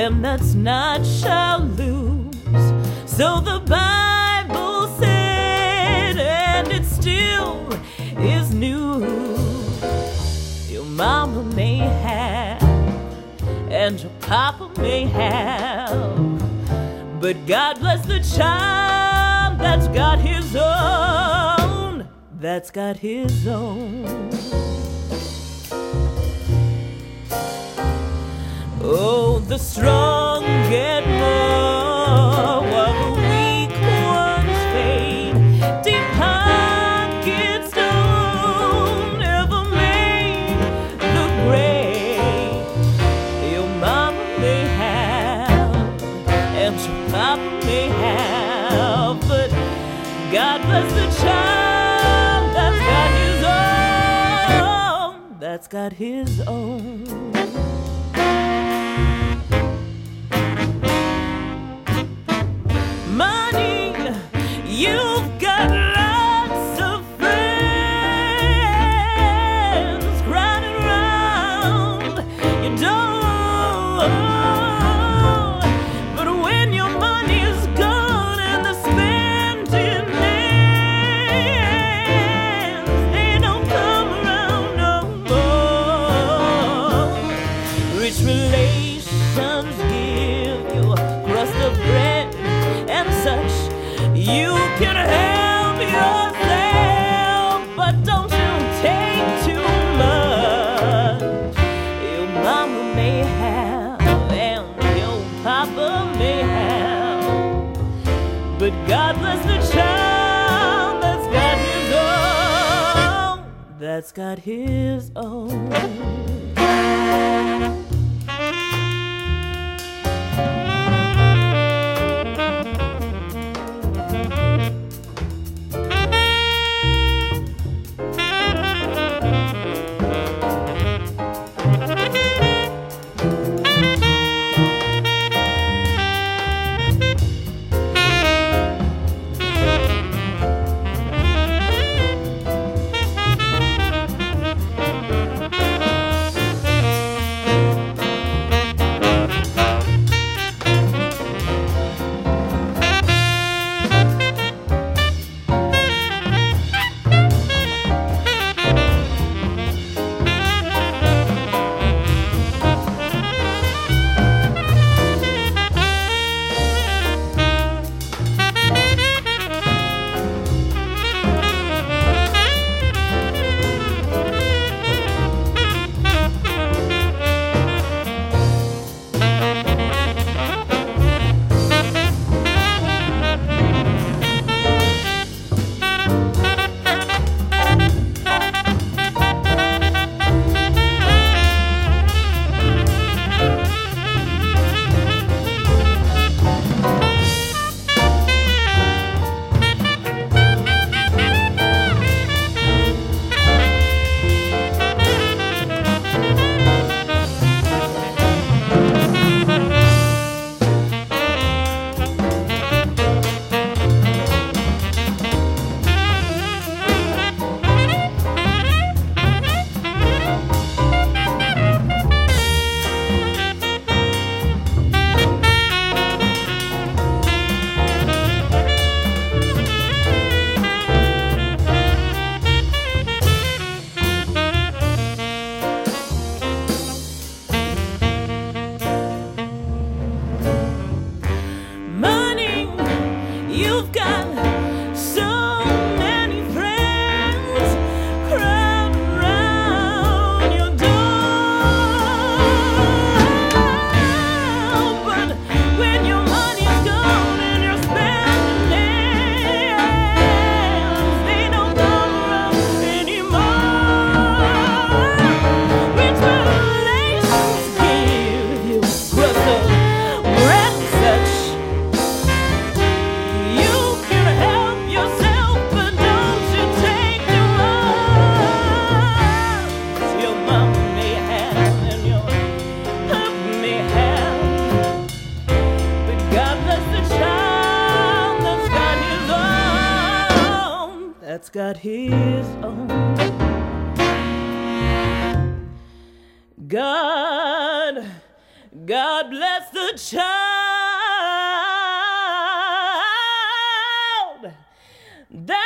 them that's not shall lose. So the Bible said, and it still is new. Your mama may have, and your papa may have, but God bless the child that's got his own, that's got his own. Oh, the strong get more while the weak ones fade. Deep pockets don't ever make the grade. Your mama may have, and your papa may have, but God bless the child that's got his own, that's got his own. You've got lots of friends crowding around your door, but when your money's gone and the spending ends, they don't come around no more. Rich relations give you a crust of bread and such. You can help yourself, but don't you take too much. Your mama may have, and your papa may have, but God bless the child that's got his own, that's got his own. You've got so many friends crowding around your door, but when your money's gone and you're spending ends, they don't come around anymore. Rich relations give you crust of bread and such. That's got his own. God God bless the child that